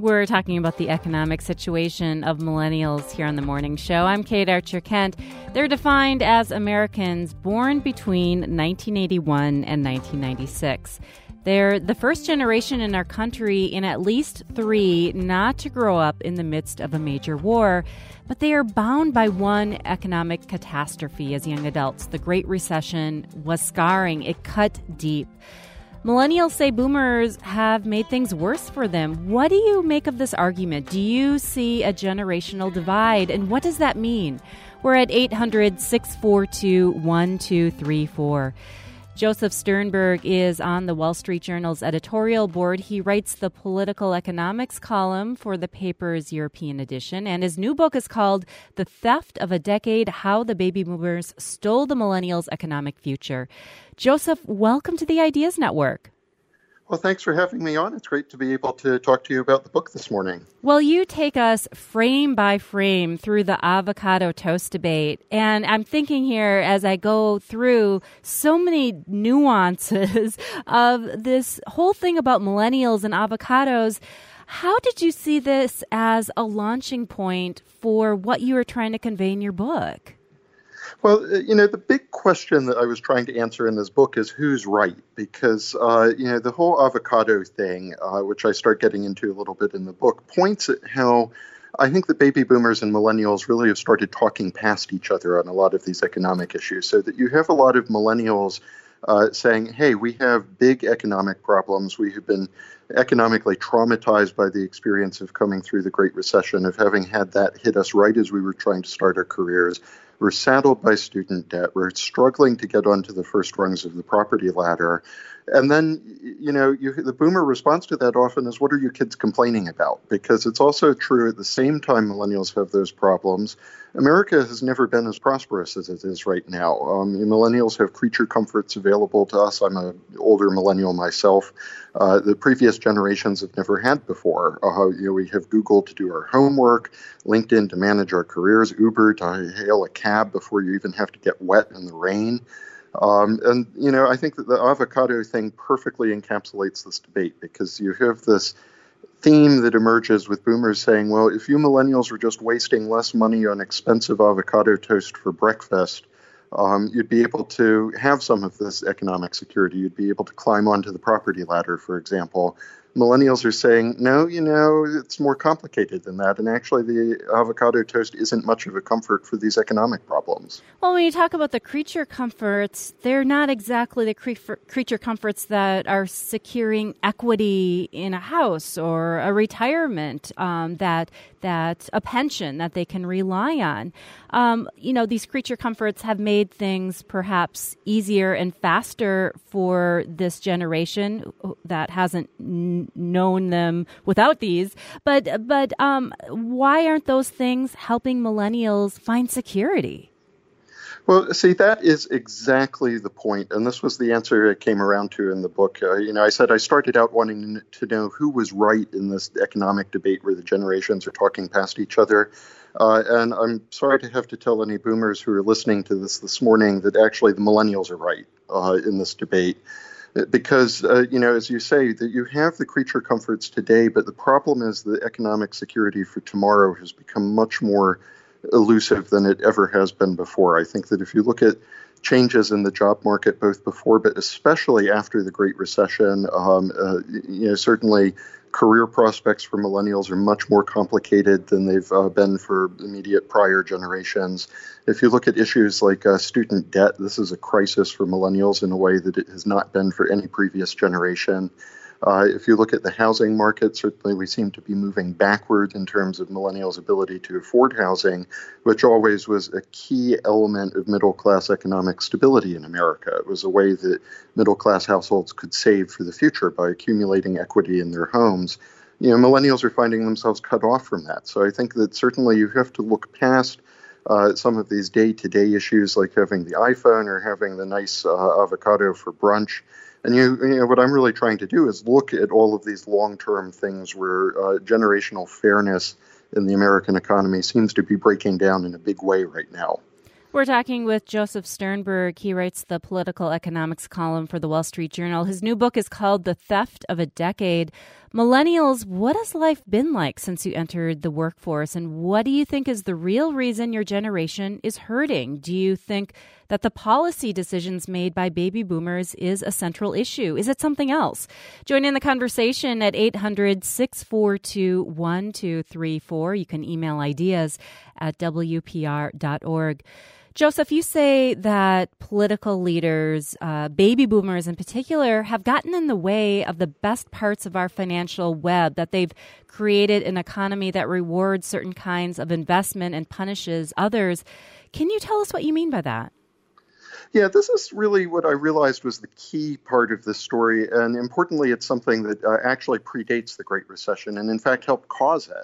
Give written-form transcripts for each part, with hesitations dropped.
We're talking about the economic situation of millennials here on The Morning Show. I'm Kate Archer-Kent. They're defined as Americans born between 1981 and 1996. They're the first generation in our country in at least 3 not to grow up in the midst of a major war, but they are bound by one economic catastrophe as young adults. The Great Recession was scarring. It cut deep. Millennials say boomers have made things worse for them. What do you make of this argument? Do you see a generational divide? And what does that mean? We're at 800-642-1234. Joseph Sternberg is on the Wall Street Journal's editorial board. He writes the political economics column for the paper's European edition, and his new book is called The Theft of a Decade: How the Baby Boomers Stole the Millennials' Economic Future. Joseph, welcome to the Ideas Network. Well, thanks for having me on. It's great to be able to talk to you about the book this morning. Well, you take us frame by frame through the avocado toast debate. And I'm thinking here as I go through so many nuances of this whole thing about millennials and avocados. How did you see this as a launching point for what you were trying to convey in your book? Well, the big question that I was trying to answer in this book is who's right? Because, the whole avocado thing, which I start getting into a little bit in the book, points at how I think the baby boomers and millennials really have started talking past each other on a lot of these economic issues, so that you have a lot of millennials saying, hey, we have big economic problems. We have been economically traumatized by the experience of coming through the Great Recession, of having had that hit us right as we were trying to start our careers. We're saddled by student debt. We're struggling to get onto the first rungs of the property ladder. And then, the boomer response to that often is, what are you kids complaining about? Because it's also true at the same time millennials have those problems. America has never been as prosperous as it is right now. Millennials have creature comforts available to us. I'm an older millennial myself. The previous generations have never had before. We have Google to do our homework, LinkedIn to manage our careers, Uber to hail a cab before you even have to get wet in the rain. I think that the avocado thing perfectly encapsulates this debate, because you have this theme that emerges with boomers saying, well, if you millennials were just wasting less money on expensive avocado toast for breakfast, you'd be able to have some of this economic security. You'd be able to climb onto the property ladder, for example. Millennials are saying, no, it's more complicated than that. And actually, the avocado toast isn't much of a comfort for these economic problems. Well, when you talk about the creature comforts, they're not exactly the creature comforts that are securing equity in a house or a retirement, that a pension that they can rely on. These creature comforts have made things perhaps easier and faster for this generation that hasn't known them without these. But why aren't those things helping millennials find security? Well, see, that is exactly the point. And this was the answer I came around to in the book. I said I started out wanting to know who was right in this economic debate where the generations are talking past each other. And I'm sorry to have to tell any boomers who are listening to this morning that actually the millennials are right in this debate. Because, as you say, that you have the creature comforts today, but the problem is the economic security for tomorrow has become much more elusive than it ever has been before. I think that if you look at changes in the job market, both before but especially after the Great Recession, certainly career prospects for millennials are much more complicated than they've been for immediate prior generations. If you look at issues like student debt, this is a crisis for millennials in a way that it has not been for any previous generation. If you look at the housing market, certainly we seem to be moving backward in terms of millennials' ability to afford housing, which always was a key element of middle-class economic stability in America. It was a way that middle-class households could save for the future by accumulating equity in their homes. Millennials are finding themselves cut off from that. So I think that certainly you have to look past some of these day-to-day issues like having the iPhone or having the nice avocado for brunch. And what I'm really trying to do is look at all of these long-term things where generational fairness in the American economy seems to be breaking down in a big way right now. We're talking with Joseph Sternberg. He writes the political economics column for the Wall Street Journal. His new book is called The Theft of a Decade. Millennials, what has life been like since you entered the workforce? And what do you think is the real reason your generation is hurting? Do you think that the policy decisions made by baby boomers is a central issue? Is it something else? Join in the conversation at 800-642-1234. You can email ideas at WPR.org. Joseph, you say that political leaders, baby boomers in particular, have gotten in the way of the best parts of our financial web, that they've created an economy that rewards certain kinds of investment and punishes others. Can you tell us what you mean by that? Yeah, this is really what I realized was the key part of this story. And importantly, it's something that actually predates the Great Recession and, in fact, helped cause it.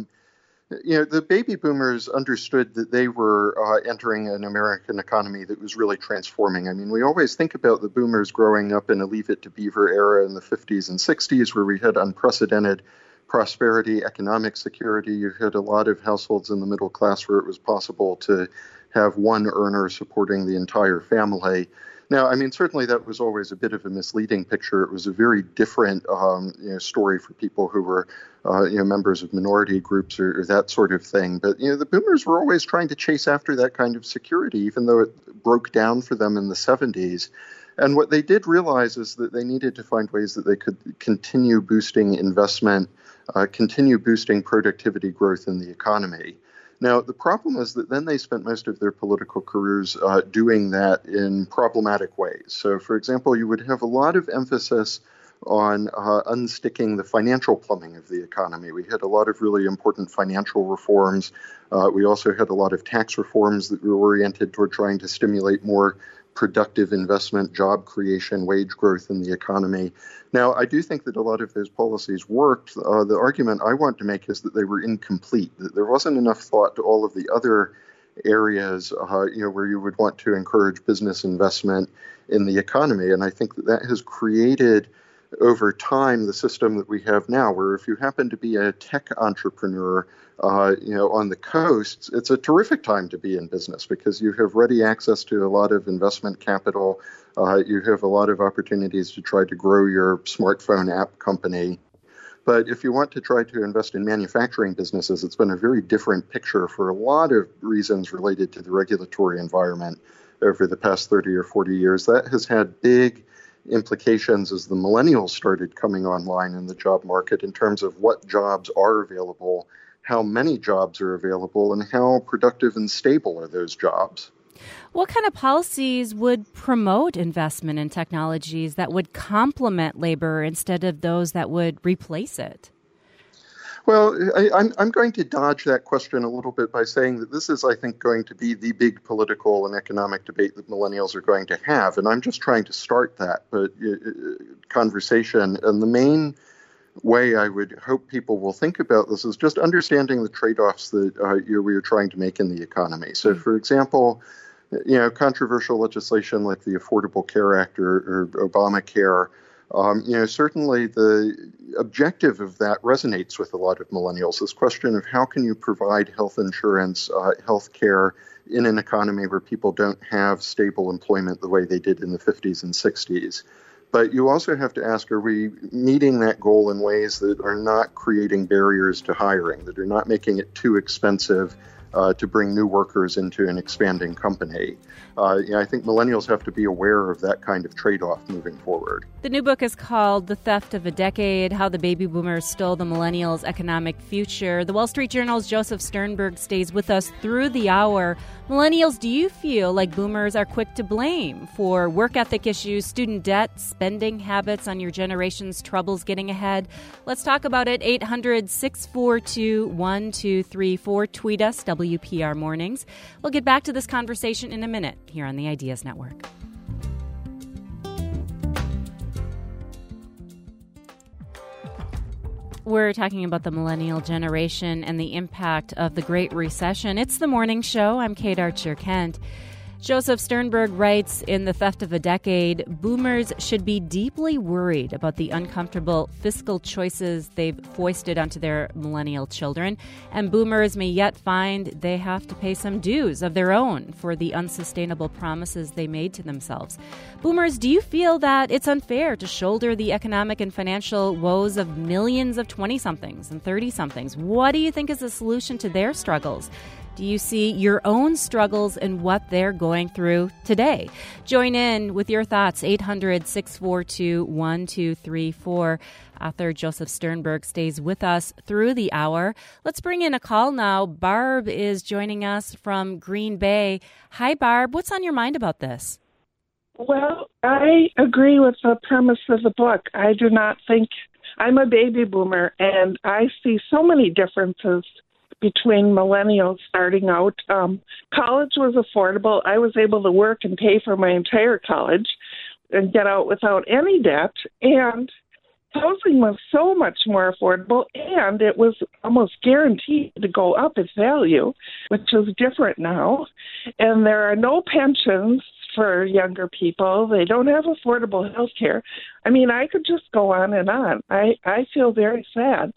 The baby boomers understood that they were entering an American economy that was really transforming. I mean, we always think about the boomers growing up in a Leave It to Beaver era in the 50s and 60s, where we had unprecedented prosperity, economic security. You had a lot of households in the middle class where it was possible to have one earner supporting the entire family. Now, I mean, certainly that was always a bit of a misleading picture. It was a very different story for people who were members of minority groups or that sort of thing. But, the boomers were always trying to chase after that kind of security, even though it broke down for them in the 70s. And what they did realize is that they needed to find ways that they could continue boosting investment, continue boosting productivity growth in the economy. Now, the problem is that then they spent most of their political careers doing that in problematic ways. So, for example, you would have a lot of emphasis on unsticking the financial plumbing of the economy. We had a lot of really important financial reforms. We also had a lot of tax reforms that were oriented toward trying to stimulate more productive investment, job creation, wage growth in the economy. Now, I do think that a lot of those policies worked. The argument I want to make is that they were incomplete, that there wasn't enough thought to all of the other areas, where you would want to encourage business investment in the economy. And I think that has created over time the system that we have now, where if you happen to be a tech entrepreneur, on the coasts, it's a terrific time to be in business because you have ready access to a lot of investment capital. You have a lot of opportunities to try to grow your smartphone app company. But if you want to try to invest in manufacturing businesses, it's been a very different picture for a lot of reasons related to the regulatory environment over the past 30 or 40 years. That has had big implications as the millennials started coming online in the job market in terms of what jobs are available, how many jobs are available, and how productive and stable are those jobs. What kind of policies would promote investment in technologies that would complement labor instead of those that would replace it? Well, I'm going to dodge that question a little bit by saying that this is, I think, going to be the big political and economic debate that millennials are going to have. And I'm just trying to start that conversation. And the main way I would hope people will think about this is just understanding the trade-offs that we are trying to make in the economy. So, for example, controversial legislation like the Affordable Care Act or Obamacare, certainly the objective of that resonates with a lot of millennials. This question of how can you provide health insurance, health care in an economy where people don't have stable employment the way they did in the 50s and 60s. But you also have to ask, are we meeting that goal in ways that are not creating barriers to hiring, that are not making it too expensive to bring new workers into an expanding company? I think millennials have to be aware of that kind of trade-off moving forward. The new book is called The Theft of a Decade, How the Baby Boomers Stole the Millennials' Economic Future. The Wall Street Journal's Joseph Sternberg stays with us through the hour. Millennials, do you feel like boomers are quick to blame for work ethic issues, student debt, spending habits on your generation's troubles getting ahead? Let's talk about it. 800-642-1234. Tweet us, WPR Mornings. We'll get back to this conversation in a minute here on the Ideas Network. We're talking about the millennial generation and the impact of the Great Recession. It's the morning show. I'm Kate Archer-Kent. Joseph Sternberg writes in The Theft of a Decade, boomers should be deeply worried about the uncomfortable fiscal choices they've foisted onto their millennial children, and boomers may yet find they have to pay some dues of their own for the unsustainable promises they made to themselves. Boomers, do you feel that it's unfair to shoulder the economic and financial woes of millions of 20-somethings and 30-somethings? What do you think is the solution to their struggles? Do you see your own struggles in what they're going through today? Join in with your thoughts, 800-642-1234. Author Joseph Sternberg stays with us through the hour. Let's bring in a call now. Barb is joining us from Green Bay. Hi, Barb. What's on your mind about this? Well, I agree with the premise of the book. I do not think I'm a baby boomer, and I see so many differences between millennials starting out. College was affordable. I was able to work and pay for my entire college and get out without any debt. And housing was so much more affordable, and it was almost guaranteed to go up its value, which is different now. And there are no pensions for younger people. They don't have affordable health care. I mean, I could just go on and on. I feel very sad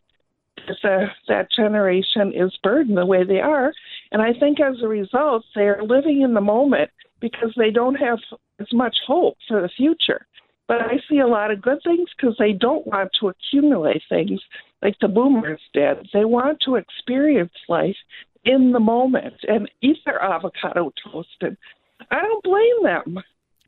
that generation is burdened the way they are. And I think as a result, they're living in the moment because they don't have as much hope for the future. But I see a lot of good things because they don't want to accumulate things like the boomers did. They want to experience life in the moment and eat their avocado toast. And I don't blame them.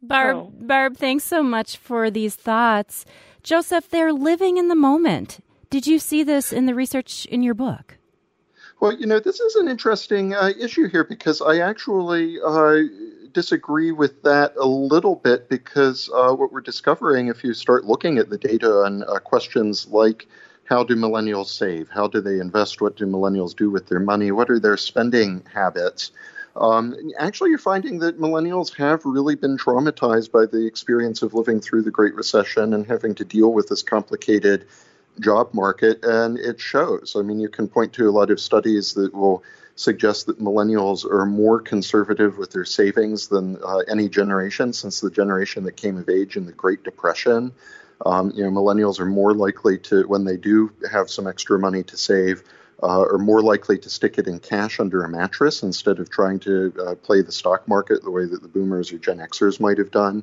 Barb, thanks so much for these thoughts. Joseph, they're living in the moment. Did you see this in the research in your book? Well, this is an interesting issue here because I actually disagree with that a little bit because what we're discovering, if you start looking at the data on questions like how do millennials save, how do they invest, what do millennials do with their money, what are their spending habits, actually you're finding that millennials have really been traumatized by the experience of living through the Great Recession and having to deal with this complicated job market, and it shows. I mean, you can point to a lot of studies that will suggest that millennials are more conservative with their savings than any generation since the generation that came of age in the Great Depression. Millennials are more likely to, when they do have some extra money to save, are more likely to stick it in cash under a mattress instead of trying to play the stock market the way that the boomers or Gen Xers might have done.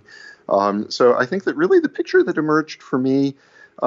So I think that really the picture that emerged for me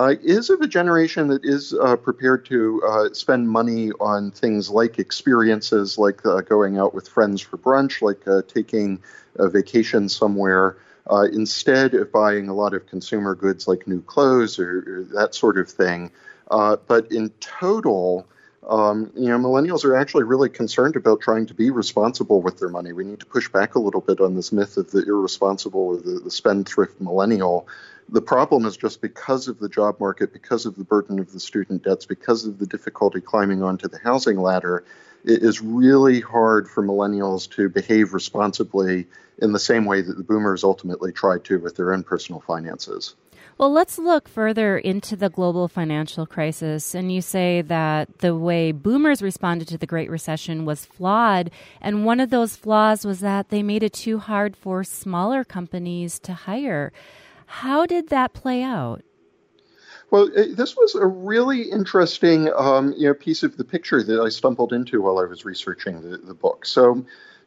is of a generation that is prepared to spend money on things like experiences, like going out with friends for brunch, like taking a vacation somewhere, instead of buying a lot of consumer goods like new clothes or that sort of thing. But in total, millennials are actually really concerned about trying to be responsible with their money. We need to push back a little bit on this myth of the irresponsible or the spendthrift millennial. The problem is just because of the job market, because of the burden of the student debts, because of the difficulty climbing onto the housing ladder, it is really hard for millennials to behave responsibly in the same way that the boomers ultimately tried to with their own personal finances. Well, let's look further into the global financial crisis. And you say that the way boomers responded to the Great Recession was flawed. And one of those flaws was that they made it too hard for smaller companies to hire. How did that play out? Well, this was a really interesting piece of the picture that I stumbled into while I was researching the book. So,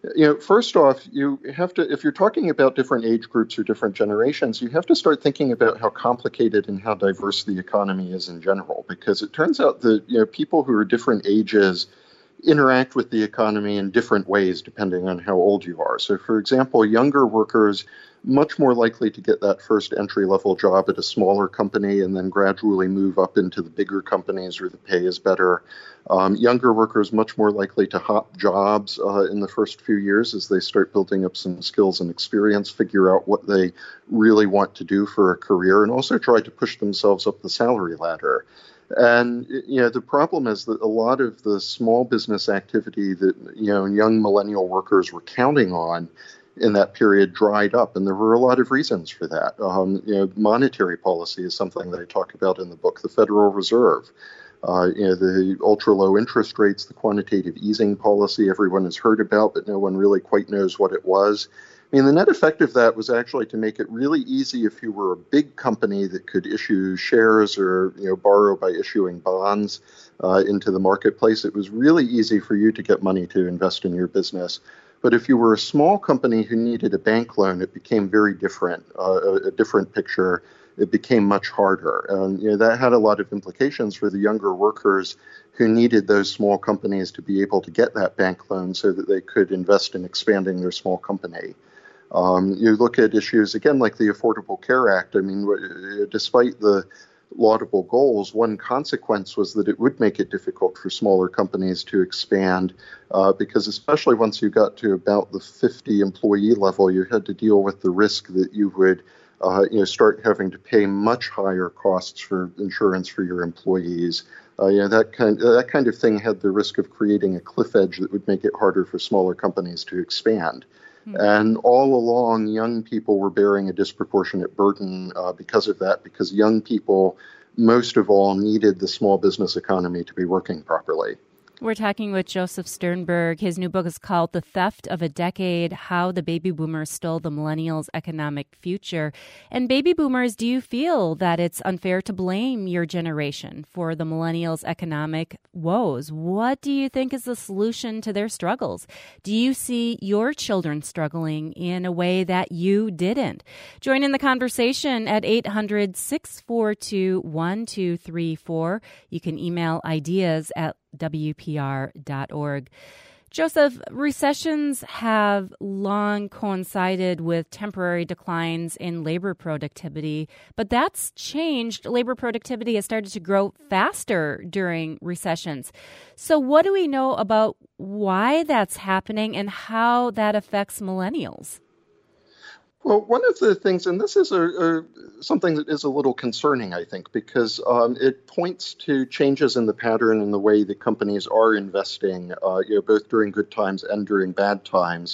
first off, you have to, if you're talking about different age groups or different generations, you have to start thinking about how complicated and how diverse the economy is in general, because it turns out that people who are different ages interact with the economy in different ways depending on how old you are. So, for example, younger workers much more likely to get that first entry-level job at a smaller company and then gradually move up into the bigger companies where the pay is better. Younger workers much more likely to hop jobs in the first few years as they start building up some skills and experience, figure out what they really want to do for a career, and also try to push themselves up the salary ladder. And, the problem is that a lot of the small business activity that, young millennial workers were counting on in that period dried up, and there were a lot of reasons for that. Monetary policy is something that I talk about in the book. The Federal Reserve The ultra-low interest rates, the quantitative easing policy everyone has heard about, but no one really quite knows what it was. I mean, the net effect of that was actually to make it really easy if you were a big company that could issue shares or borrow by issuing bonds into the marketplace. It was really easy for you to get money to invest in your business. But if you were a small company who needed a bank loan, it became very different, a different picture. It became much harder. And that had a lot of implications for the younger workers who needed those small companies to be able to get that bank loan so that they could invest in expanding their small company. You look at issues, again, like the Affordable Care Act. I mean, despite the laudable goals, one consequence was that it would make it difficult for smaller companies to expand because especially once you got to about the 50 employee level, you had to deal with the risk that you would start having to pay much higher costs for insurance for your employees. That kind of thing had the risk of creating a cliff edge that would make it harder for smaller companies to expand. And all along, young people were bearing a disproportionate burden because of that, because young people, most of all, needed the small business economy to be working properly. We're talking with Joseph Sternberg. His new book is called The Theft of a Decade, How the Baby Boomers Stole the Millennials' Economic Future. And baby boomers, do you feel that it's unfair to blame your generation for the millennials' economic woes? What do you think is the solution to their struggles? Do you see your children struggling in a way that you didn't? Join in the conversation at 800-642-1234. You can email ideas at WPR.org. Joseph, recessions have long coincided with temporary declines in labor productivity, but that's changed. Labor productivity has started to grow faster during recessions. So what do we know about why that's happening and how that affects millennials? Well, one of the things, and this is something that is a little concerning, I think, because it points to changes in the pattern in the way that companies are investing, both during good times and during bad times.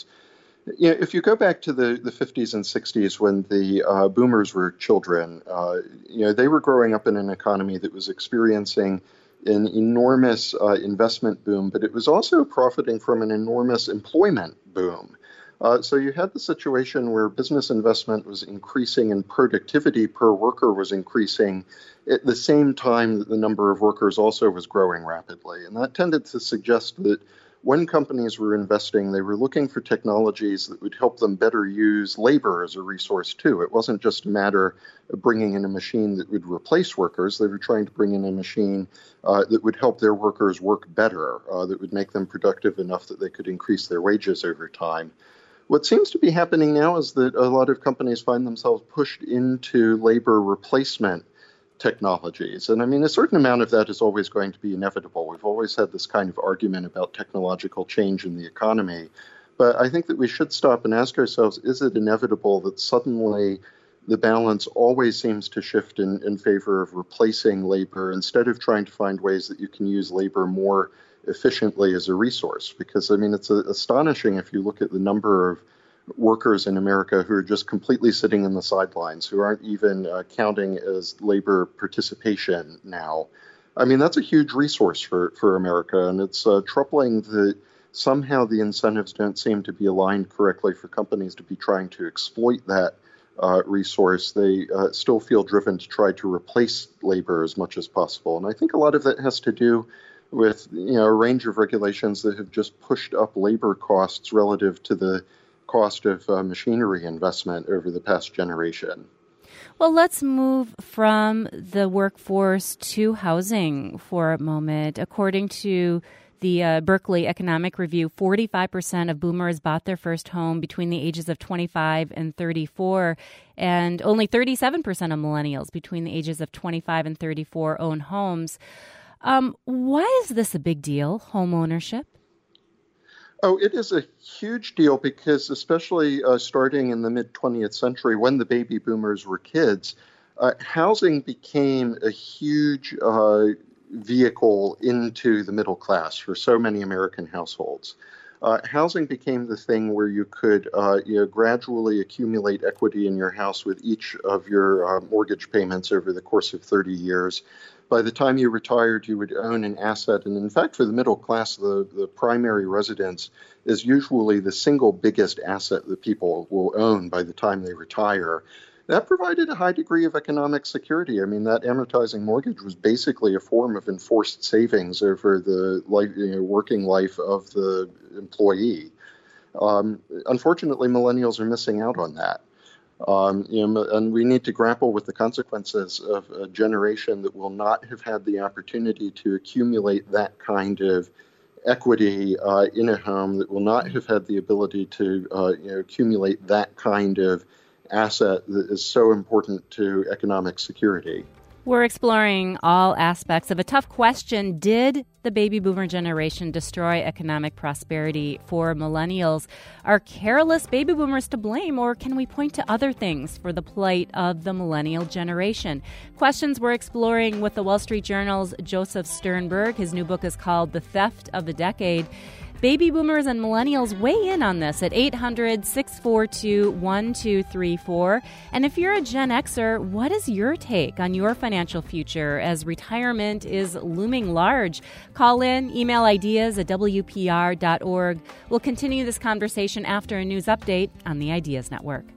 If you go back to the 50s and 60s when the boomers were children, they were growing up in an economy that was experiencing an enormous investment boom, but it was also profiting from an enormous employment boom. So you had the situation where business investment was increasing and productivity per worker was increasing at the same time that the number of workers also was growing rapidly. And that tended to suggest that when companies were investing, they were looking for technologies that would help them better use labor as a resource too. It wasn't just a matter of bringing in a machine that would replace workers. They were trying to bring in a machine that would help their workers work better, that would make them productive enough that they could increase their wages over time. What seems to be happening now is that a lot of companies find themselves pushed into labor replacement technologies. And I mean, a certain amount of that is always going to be inevitable. We've always had this kind of argument about technological change in the economy. But I think that we should stop and ask ourselves, is it inevitable that suddenly the balance always seems to shift in favor of replacing labor instead of trying to find ways that you can use labor more efficiently as a resource? Because, I mean, it's astonishing if you look at the number of workers in America who are just completely sitting in the sidelines, who aren't even counting as labor participation now. I mean, that's a huge resource for America, and it's troubling that somehow the incentives don't seem to be aligned correctly for companies to be trying to exploit that resource. They still feel driven to try to replace labor as much as possible. And I think a lot of that has to do with a range of regulations that have just pushed up labor costs relative to the cost of machinery investment over the past generation. Well, let's move from the workforce to housing for a moment. According to the Berkeley Economic Review, 45% of boomers bought their first home between the ages of 25 and 34, and only 37% of millennials between the ages of 25 and 34 own homes. Why is this a big deal, home ownership? Oh, it is a huge deal because especially starting in the mid-20th century when the baby boomers were kids, housing became a huge vehicle into the middle class for so many American households. Housing became the thing where you could gradually accumulate equity in your house with each of your mortgage payments over the course of 30 years. by the time you retired, you would own an asset. And in fact, for the middle class, the primary residence is usually the single biggest asset that people will own by the time they retire. That provided a high degree of economic security. I mean, that amortizing mortgage was basically a form of enforced savings over the working life of the employee. Unfortunately, millennials are missing out on that. And we need to grapple with the consequences of a generation that will not have had the opportunity to accumulate that kind of equity in a home, that will not have had the ability to accumulate that kind of asset that is so important to economic security. We're exploring all aspects of a tough question. Did the baby boomer generation destroy economic prosperity for millennials? Are careless baby boomers to blame, or can we point to other things for the plight of the millennial generation? Questions we're exploring with the Wall Street Journal's Joseph Sternberg. His new book is called The Theft of a Decade. Baby boomers and millennials weigh in on this at 800-642-1234. And if you're a Gen Xer, what is your take on your financial future as retirement is looming large? Call in, email ideas at WPR.org. We'll continue this conversation after a news update on the Ideas Network.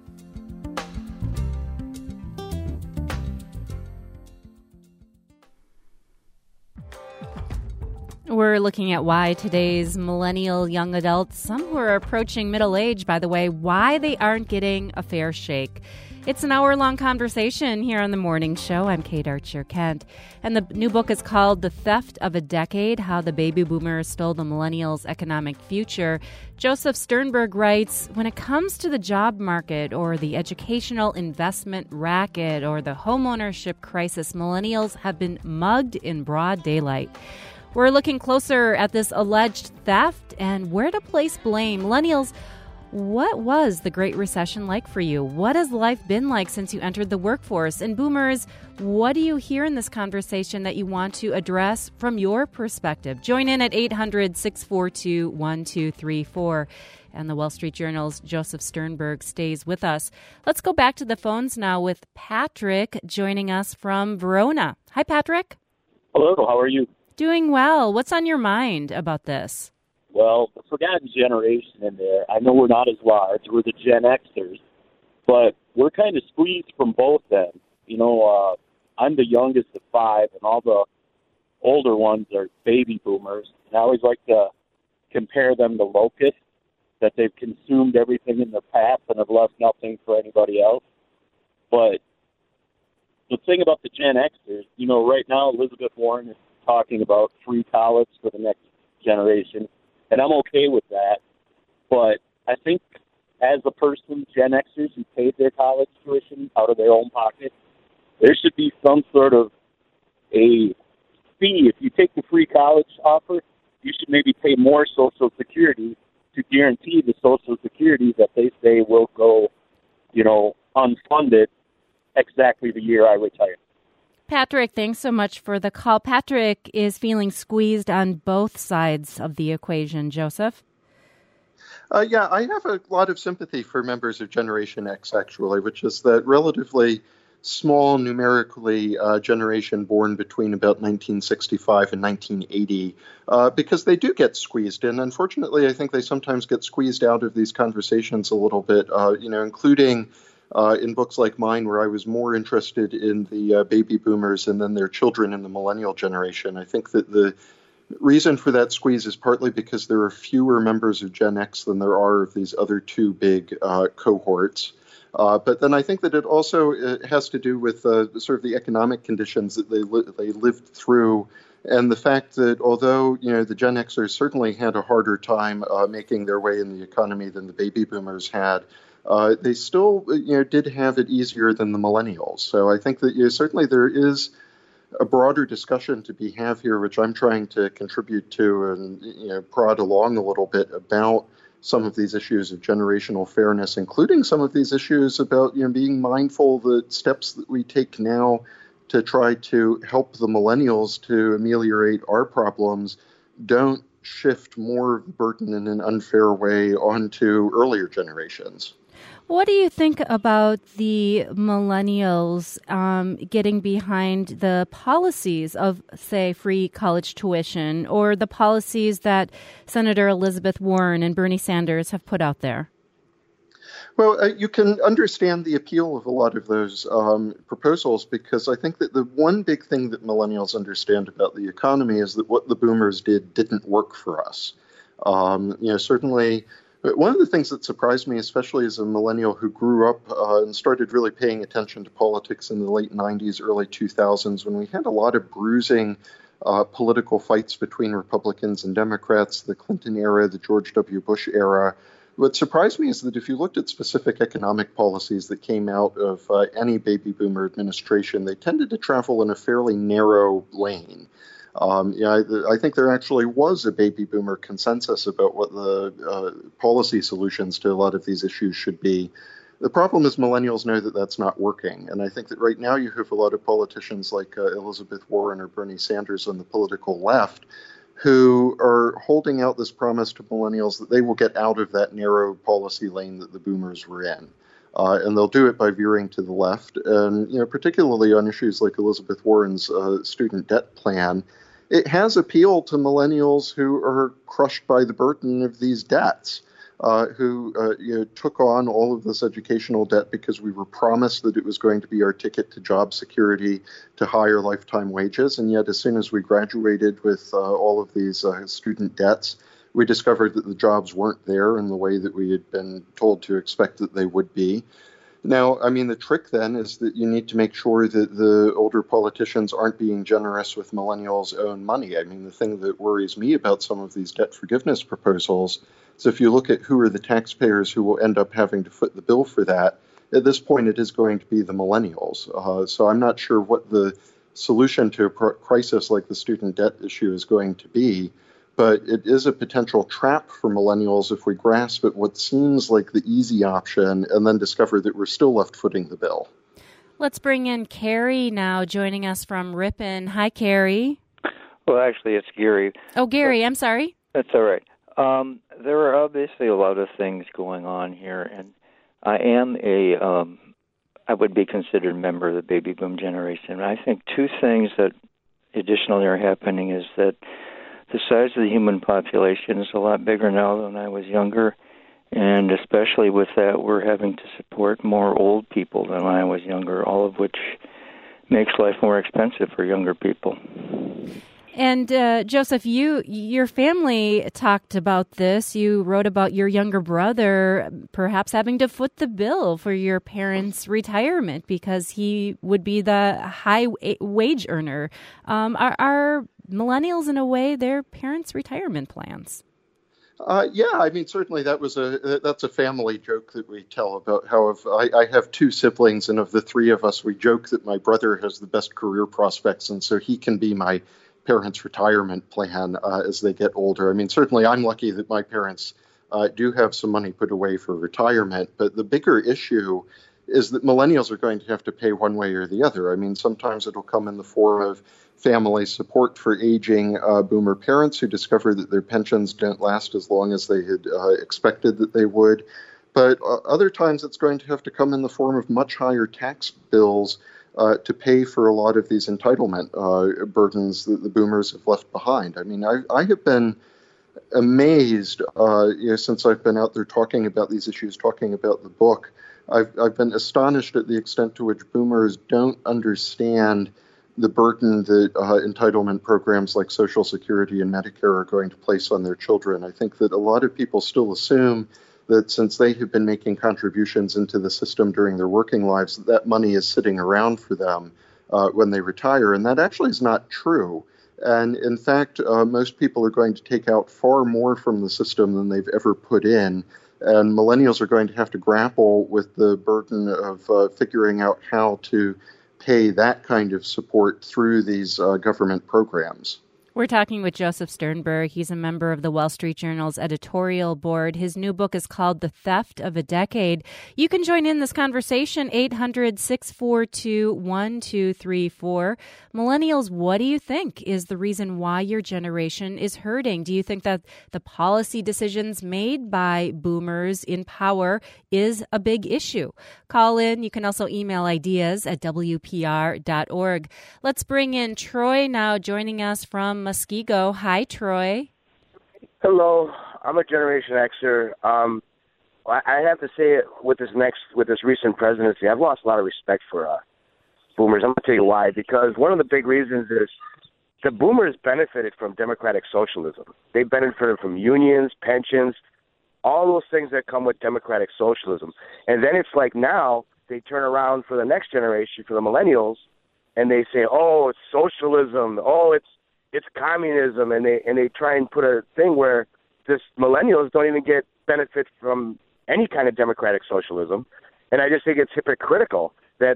We're looking at why today's millennial young adults, some who are approaching middle age, by the way, why they aren't getting a fair shake. It's an hour-long conversation here on The Morning Show. I'm Kate Archer-Kent, and the new book is called The Theft of a Decade, How the Baby Boomers Stole the Millennials' Economic Future. Joseph Sternberg writes, when it comes to the job market or the educational investment racket or the homeownership crisis, millennials have been mugged in broad daylight. We're looking closer at this alleged theft and where to place blame. Millennials, what was the Great Recession like for you? What has life been like since you entered the workforce? And boomers, what do you hear in this conversation that you want to address from your perspective? Join in at 800-642-1234. And the Wall Street Journal's Joseph Sternberg stays with us. Let's go back to the phones now with Patrick joining us from Verona. Hi, Patrick. Hello, how are you? Doing well. What's on your mind about this? Well, the forgotten generation in there, I know we're not as large. We're the Gen Xers, but we're kind of squeezed from both ends. I'm the youngest of five, and all the older ones are baby boomers. And I always like to compare them to locusts, that they've consumed everything in their path and have left nothing for anybody else. But the thing about the Gen Xers, right now Elizabeth Warren is talking about free college for the next generation, and I'm okay with that. But I think as a person, Gen Xers who paid their college tuition out of their own pocket, there should be some sort of a fee. If you take the free college offer, you should maybe pay more Social Security to guarantee the Social Security that they say will go, unfunded exactly the year I retire. Patrick, thanks so much for the call. Patrick is feeling squeezed on both sides of the equation. Joseph? Yeah, I have a lot of sympathy for members of Generation X, actually, which is that relatively small numerically generation born between about 1965 and 1980, because they do get squeezed in. Unfortunately, I think they sometimes get squeezed out of these conversations a little bit, including in books like mine, where I was more interested in the baby boomers and then their children in the millennial generation. I think that the reason for that squeeze is partly because there are fewer members of Gen X than there are of these other two big cohorts. But then I think that it also has to do with sort of the economic conditions that they lived through, and the fact that although the Gen Xers certainly had a harder time making their way in the economy than the baby boomers had, they still did have it easier than the millennials. So I think that certainly there is a broader discussion to be had here, which I'm trying to contribute to and prod along a little bit about some of these issues of generational fairness, including some of these issues about being mindful that steps that we take now to try to help the millennials to ameliorate our problems don't shift more of the burden in an unfair way onto earlier generations. What do you think about the millennials getting behind the policies of, say, free college tuition or the policies that Senator Elizabeth Warren and Bernie Sanders have put out there? Well, you can understand the appeal of a lot of those proposals because I think that the one big thing that millennials understand about the economy is that what the boomers didn't work for us. Certainly. But one of the things that surprised me, especially as a millennial who grew up and started really paying attention to politics in the late 90s, early 2000s, when we had a lot of bruising political fights between Republicans and Democrats, the Clinton era, the George W. Bush era. What surprised me is that if you looked at specific economic policies that came out of any baby boomer administration, they tended to travel in a fairly narrow lane. I think there actually was a baby boomer consensus about what the policy solutions to a lot of these issues should be. The problem is millennials know that that's not working. And I think that right now you have a lot of politicians like Elizabeth Warren or Bernie Sanders on the political left who are holding out this promise to millennials that they will get out of that narrow policy lane that the boomers were in. And they'll do it by veering to the left. And, particularly on issues like Elizabeth Warren's student debt plan, it has appealed to millennials who are crushed by the burden of these debts, who took on all of this educational debt because we were promised that it was going to be our ticket to job security, to higher lifetime wages. And yet, as soon as we graduated with all of these student debts, we discovered that the jobs weren't there in the way that we had been told to expect that they would be. Now, the trick then is that you need to make sure that the older politicians aren't being generous with millennials' own money. The thing that worries me about some of these debt forgiveness proposals is if you look at who are the taxpayers who will end up having to foot the bill for that, at this point it is going to be the millennials. So I'm not sure what the solution to a crisis like the student debt issue is going to be. But it is a potential trap for millennials if we grasp at what seems like the easy option and then discover that we're still left footing the bill. Let's bring in Carrie now, joining us from Ripon. Hi, Carrie. Well, actually, it's Gary. Oh, Gary, I'm sorry. That's all right. There are obviously a lot of things going on here, and I am I would be considered a member of the baby boom generation. I think two things that additionally are happening is that the size of the human population is a lot bigger now than when I was younger, and especially with that, we're having to support more old people than when I was younger, all of which makes life more expensive for younger people. And Joseph, your family talked about this. You wrote about your younger brother perhaps having to foot the bill for your parents' retirement because he would be the high wage earner. Are millennials, in a way, their parents' retirement plans? Certainly that's a family joke that we tell about how I have two siblings, and of the three of us, we joke that my brother has the best career prospects, and so he can be my parents' retirement plan as they get older. Certainly I'm lucky that my parents do have some money put away for retirement, but the bigger issue is that millennials are going to have to pay one way or the other. Sometimes it'll come in the form of family support for aging boomer parents who discover that their pensions don't last as long as they had expected that they would. But other times it's going to have to come in the form of much higher tax bills to pay for a lot of these entitlement burdens that the boomers have left behind. I have been amazed since I've been out there talking about these issues, talking about the book. I've been astonished at the extent to which boomers don't understand the burden that entitlement programs like Social Security and Medicare are going to place on their children. I think that a lot of people still assume that since they have been making contributions into the system during their working lives, that money is sitting around for them when they retire. And that actually is not true. And in fact, most people are going to take out far more from the system than they've ever put in. And millennials are going to have to grapple with the burden of figuring out how to pay that kind of support through these government programs. We're talking with Joseph Sternberg. He's a member of the Wall Street Journal's editorial board. His new book is called The Theft of a Decade. You can join in this conversation, 800-642-1234. Millennials, what do you think is the reason why your generation is hurting? Do you think that the policy decisions made by boomers in power is a big issue? Call in. You can also email ideas at WPR.org. Let's bring in Troy now, joining us from Muskego. Hi, Troy. Hello. I'm a Generation Xer. I have to say, with this recent presidency, I've lost a lot of respect for boomers. I'm going to tell you why. Because one of the big reasons is the boomers benefited from democratic socialism. They benefited from unions, pensions, all those things that come with democratic socialism. And then it's like now they turn around for the next generation, for the millennials, and they say, oh, it's socialism. Oh, it's communism, and they try and put a thing where this millennials don't even get benefit from any kind of democratic socialism. And I just think it's hypocritical that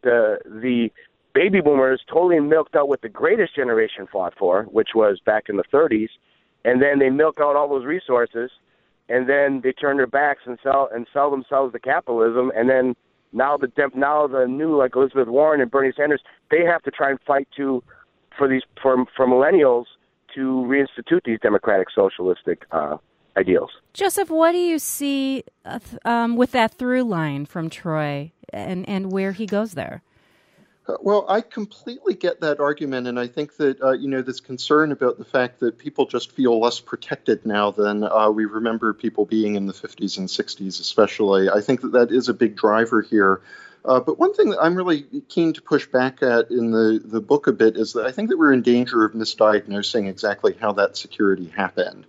the baby boomers totally milked out what the greatest generation fought for, which was back in the 30s, and then they milk out all those resources, and then they turn their backs and sell themselves to capitalism, and then now the new, like Elizabeth Warren and Bernie Sanders, they have to try and fight for millennials to reinstitute these democratic socialistic ideals. Joseph, what do you see with that through line from Troy and where he goes there? Well, I completely get that argument, and I think that, this concern about the fact that people just feel less protected now than we remember people being in the 50s and 60s especially. I think that is a big driver here. But one thing that I'm really keen to push back at in the book a bit is that I think that we're in danger of misdiagnosing exactly how that security happened.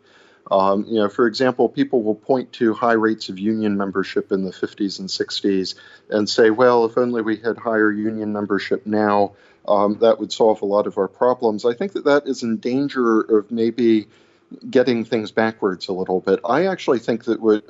For example, people will point to high rates of union membership in the 50s and 60s and say, well, if only we had higher union membership now, that would solve a lot of our problems. I think that is in danger of maybe getting things backwards a little bit. I actually think that what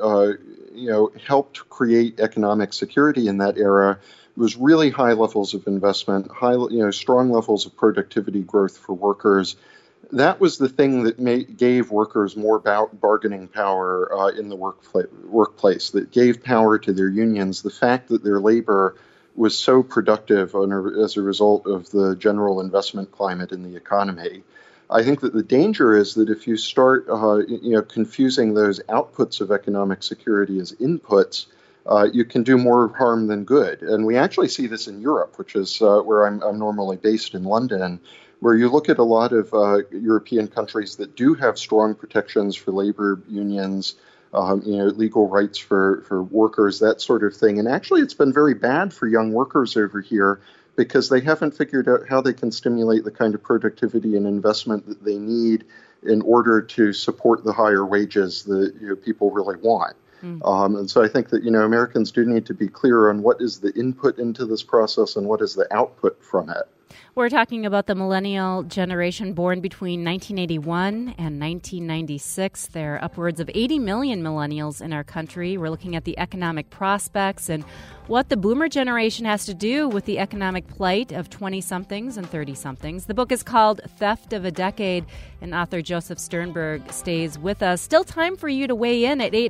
helped create economic security in that era was really high levels of investment, strong levels of productivity growth for workers. That was the thing that gave workers more bargaining power in the workplace, that gave power to their unions. The fact that their labor was so productive as a result of the general investment climate in the economy. I think that the danger is that if you start, confusing those outputs of economic security as inputs, you can do more harm than good. And we actually see this in Europe, which is where I'm normally based in London, where you look at a lot of European countries that do have strong protections for labor unions, legal rights for workers, that sort of thing. And actually, it's been very bad for young workers over here because they haven't figured out how they can stimulate the kind of productivity and investment that they need in order to support the higher wages that people really want. And so I think that, Americans do need to be clear on what is the input into this process and what is the output from it. We're talking about the millennial generation born between 1981 and 1996. There are upwards of 80 million millennials in our country. We're looking at the economic prospects and what the boomer generation has to do with the economic plight of 20-somethings and 30-somethings. The book is called Theft of a Decade, and author Joseph Sternberg stays with us. Still time for you to weigh in at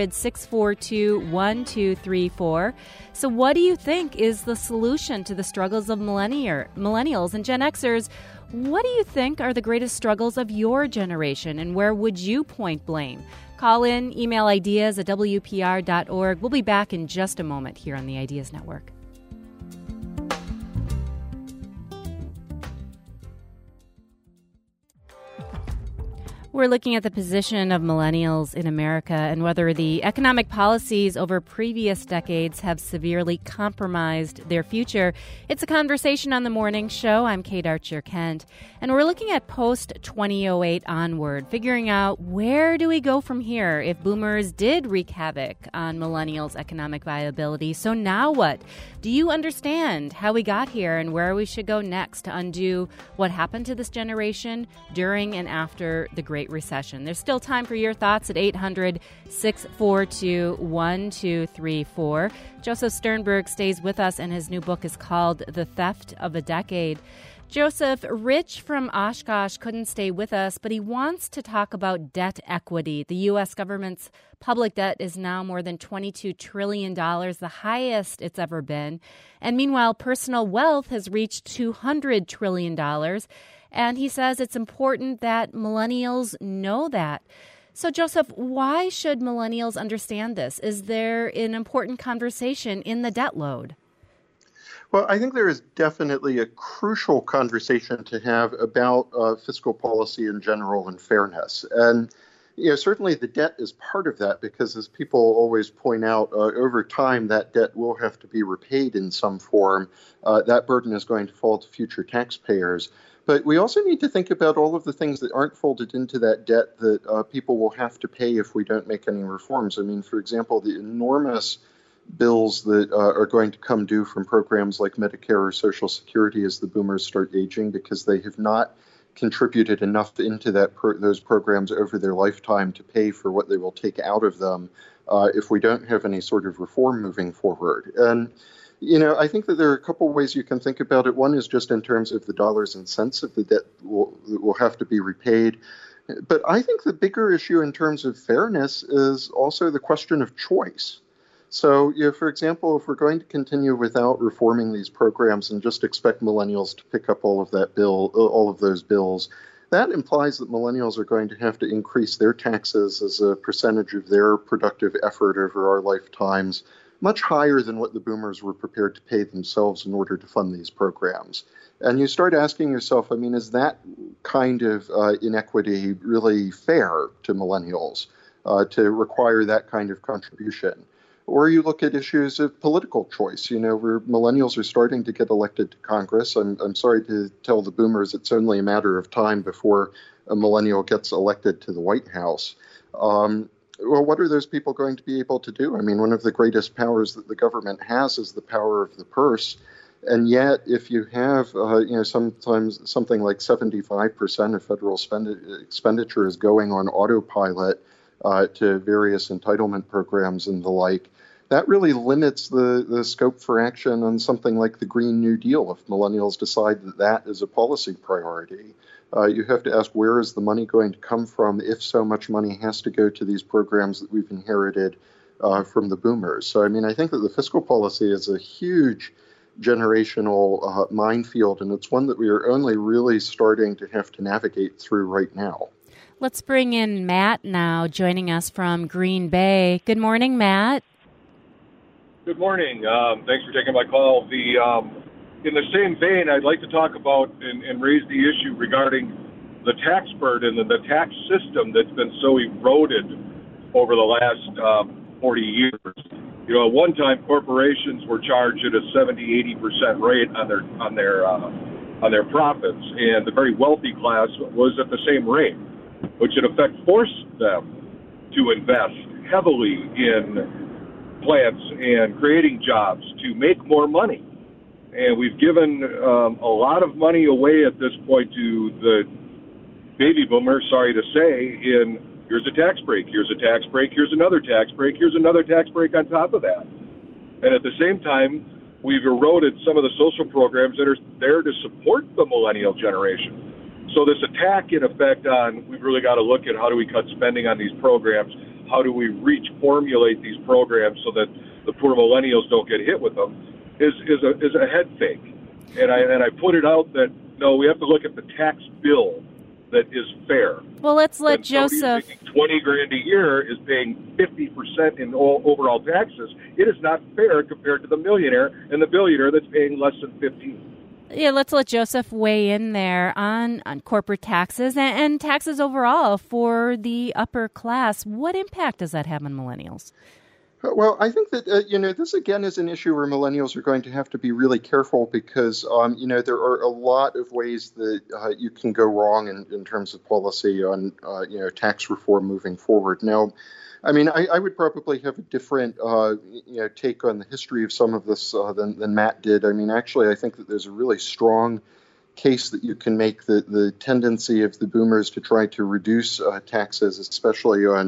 800-642-1234. So what do you think is the solution to the struggles of millennials and Gen Xers? What do you think are the greatest struggles of your generation, and where would you point blame? Call in, email ideas at WPR.org. We'll be back in just a moment here on the Ideas Network. We're looking at the position of millennials in America and whether the economic policies over previous decades have severely compromised their future. It's a conversation on the morning show. I'm Kate Archer-Kent, and we're looking at post-2008 onward, figuring out where do we go from here if boomers did wreak havoc on millennials' economic viability. So now what? Do you understand how we got here and where we should go next to undo what happened to this generation during and after the Great Recession? There's still time for your thoughts at 800-642-1234. Joseph Sternberg stays with us, and his new book is called The Theft of a Decade. Joseph, Rich from Oshkosh couldn't stay with us, but he wants to talk about debt equity. The U.S. government's public debt is now more than $22 trillion, the highest it's ever been. And meanwhile, personal wealth has reached $200 trillion. And he says it's important that millennials know that. So, Joseph, why should millennials understand this? Is there an important conversation in the debt load? Well, I think there is definitely a crucial conversation to have about fiscal policy in general and fairness. And certainly the debt is part of that because, as people always point out, over time that debt will have to be repaid in some form. That burden is going to fall to future taxpayers. But we also need to think about all of the things that aren't folded into that debt that people will have to pay if we don't make any reforms. I mean, for example, the enormous bills that are going to come due from programs like Medicare or Social Security as the boomers start aging because they have not contributed enough into those programs over their lifetime to pay for what they will take out of them if we don't have any sort of reform moving forward. And I think that there are a couple ways you can think about it. One is just in terms of the dollars and cents of the debt that will have to be repaid. But I think the bigger issue in terms of fairness is also the question of choice. So, for example, if we're going to continue without reforming these programs and just expect millennials to pick up all of those bills, that implies that millennials are going to have to increase their taxes as a percentage of their productive effort over our lifetimes, much higher than what the boomers were prepared to pay themselves in order to fund these programs. And you start asking yourself, is that kind of inequity really fair to millennials to require that kind of contribution? Or you look at issues of political choice, where millennials are starting to get elected to Congress. I'm sorry to tell the boomers it's only a matter of time before a millennial gets elected to the White House. Well, what are those people going to be able to do? One of the greatest powers that the government has is the power of the purse. And yet, if you have, sometimes something like 75% of federal expenditure is going on autopilot to various entitlement programs and the like, that really limits the scope for action on something like the Green New Deal if millennials decide that is a policy priority. You have to ask, where is the money going to come from if so much money has to go to these programs that we've inherited from the boomers? So, I think that the fiscal policy is a huge generational minefield, and it's one that we are only really starting to have to navigate through right now. Let's bring in Matt now, joining us from Green Bay. Good morning, Matt. Good morning. Thanks for taking my call. In the same vein, I'd like to talk about and raise the issue regarding the tax burden and the tax system that's been so eroded over the last 40 years. At one time, corporations were charged at a 70-80% rate on their profits, and the very wealthy class was at the same rate, which in effect forced them to invest heavily in plants and creating jobs to make more money. And we've given a lot of money away at this point to the baby boomers, sorry to say, here's a tax break, here's a tax break, here's another tax break, here's another tax break on top of that. And at the same time, we've eroded some of the social programs that are there to support the millennial generation. So this attack, in effect, on we've really got to look at how do we cut spending on these programs, how do we formulate these programs so that the poor millennials don't get hit with them, is a head fake. And I put it out that, no, we have to look at the tax bill that is fair. Well, let's let Joseph. $20,000 a year is paying 50% in overall taxes. It is not fair compared to the millionaire and the billionaire that's paying less than 15%. Yeah, let's let Joseph weigh in there on corporate taxes and taxes overall for the upper class. What impact does that have on millennials? Well, I think that, this again is an issue where millennials are going to have to be really careful because, there are a lot of ways that you can go wrong in terms of policy on, tax reform moving forward. Now, I would probably have a different, take on the history of some of this than Matt did. Actually, I think that there's a really strong case that you can make that the tendency of the boomers to try to reduce taxes, especially on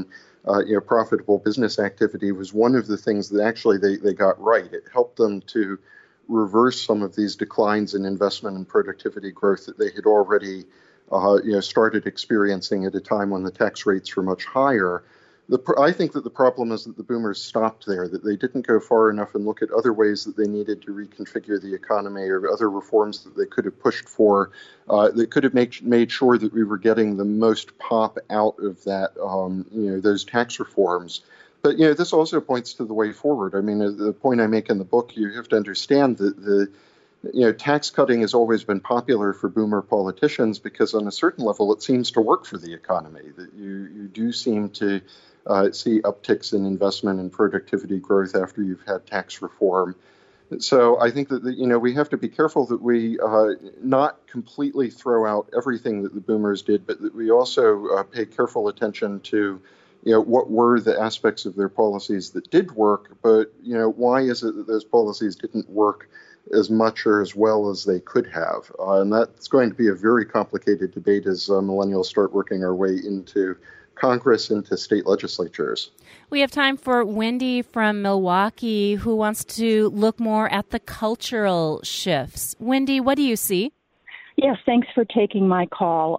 profitable business activity, was one of the things that actually they got right. It helped them to reverse some of these declines in investment and productivity growth that they had already started experiencing at a time when the tax rates were much higher. I think that the problem is that the boomers stopped there, that they didn't go far enough and look at other ways that they needed to reconfigure the economy or other reforms that they could have pushed for, that could have made sure that we were getting the most pop out of that, those tax reforms. But, this also points to the way forward. I mean, the point I make in the book, you have to understand that tax cutting has always been popular for boomer politicians because on a certain level it seems to work for the economy, that you do seem to see upticks in investment and productivity growth after you've had tax reform. So I think that we have to be careful that we not completely throw out everything that the boomers did, but that we also pay careful attention to what were the aspects of their policies that did work, but why is it that those policies didn't work as much or as well as they could have? And that's going to be a very complicated debate as millennials start working our way into Congress, into state legislatures. We have time for Wendy from Milwaukee, who wants to look more at the cultural shifts. Wendy, what do you see? Yes, thanks for taking my call.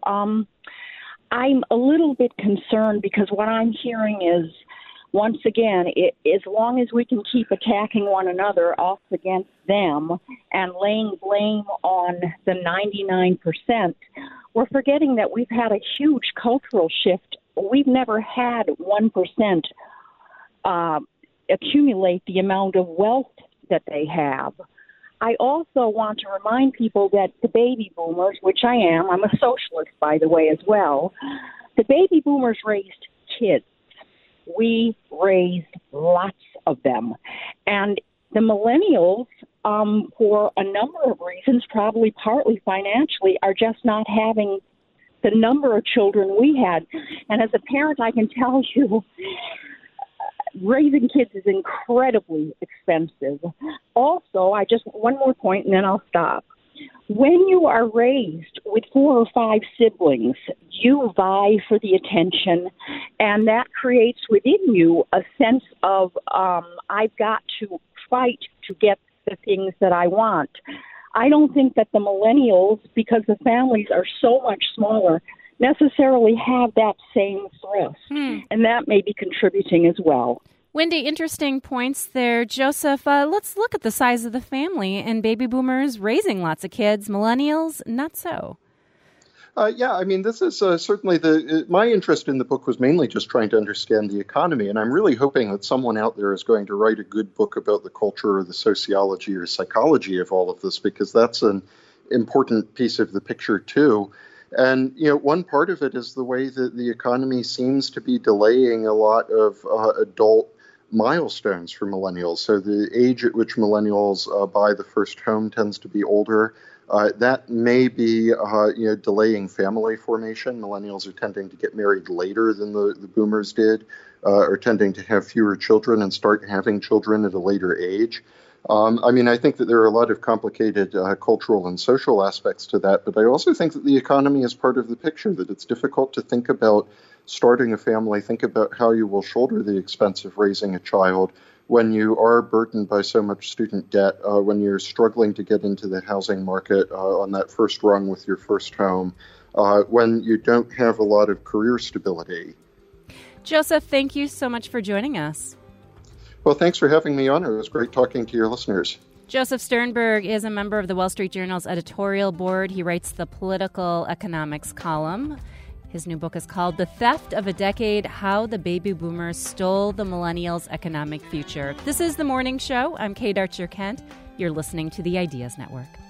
I'm a little bit concerned because what I'm hearing is, once again, as long as we can keep attacking one another, us against them, and laying blame on the 99%, we're forgetting that we've had a huge cultural shift. We've never had 1% accumulate the amount of wealth that they have. I also want to remind people that the baby boomers, which I'm a socialist, by the way, as well, the baby boomers raised kids. We raised lots of them. And the millennials, for a number of reasons, probably partly financially, are just not having the number of children we had. And as a parent, I can tell you, raising kids is incredibly expensive. Also, one more point and then I'll stop. When you are raised with 4 or 5 siblings, you vie for the attention, and that creates within you a sense of, I've got to fight to get the things that I want. I don't think that the millennials, because the families are so much smaller, necessarily have that same thrust, and that may be contributing as well. Wendy, interesting points there. Joseph, let's look at the size of the family, and baby boomers raising lots of kids, millennials, not so. This is certainly my interest in the book was mainly just trying to understand the economy, and I'm really hoping that someone out there is going to write a good book about the culture or the sociology or psychology of all of this, because that's an important piece of the picture too. And, one part of it is the way that the economy seems to be delaying a lot of adult milestones for millennials. So the age at which millennials buy the first home tends to be older. That may be, delaying family formation. Millennials are tending to get married later than the boomers did, are tending to have fewer children and start having children at a later age. I think that there are a lot of complicated cultural and social aspects to that, but I also think that the economy is part of the picture, that it's difficult to think about starting a family, think about how you will shoulder the expense of raising a child when you are burdened by so much student debt, when you're struggling to get into the housing market on that first rung with your first home, when you don't have a lot of career stability. Joseph, thank you so much for joining us. Well, thanks for having me on. It was great talking to your listeners. Joseph Sternberg is a member of the Wall Street Journal's editorial board. He writes the political economics column. His new book is called The Theft of a Decade: How the Baby Boomers Stole the Millennials' Economic Future. This is The Morning Show. I'm Kate Archer-Kent. You're listening to the Ideas Network.